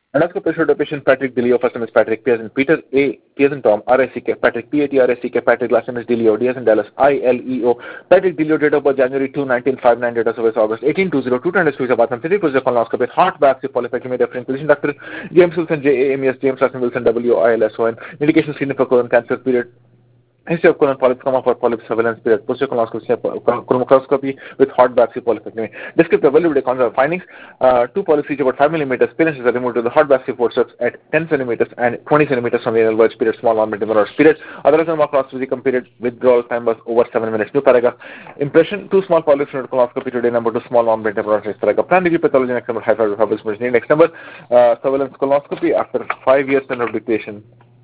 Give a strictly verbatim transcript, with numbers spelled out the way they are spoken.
Endoscopy showed a patient Patrick Delio, first name is Patrick, P as in Peter, A, P as in Tom, R I C K, Patrick, P A T R I C K, Patrick, last name is Delio, D as in Dallas, I L E O, Patrick Delio, date of birth January second, nineteen oh five, date of service August eighteenth, two thousand two, two hundred Batham City, procedure colonoscopy, heart biopsy, polypectomy, referring physician Doctor James Wilson, J A M E S, James, last name Wilson, W I L S O N, indication screening for colon cancer period. History of colon polyps, comma for polyp surveillance period, posterior colonoscopy, colonoscopy with hot biopsy polypectomy. Descriptive availability control findings, uh, two polyps each about five millimeters, penis is removed to the hot biopsy forceps at ten centimeters and twenty centimeters from the anal verge period, small non-metal hours period. Otherwise, across physical period, withdrawal time was over seven minutes. New paragraph. Impression, two small polyps in colonoscopy today, number two small non-metal hours paragraph. Plan review pathology, next number, high fiber next number, uh, surveillance colonoscopy after five years of dictation.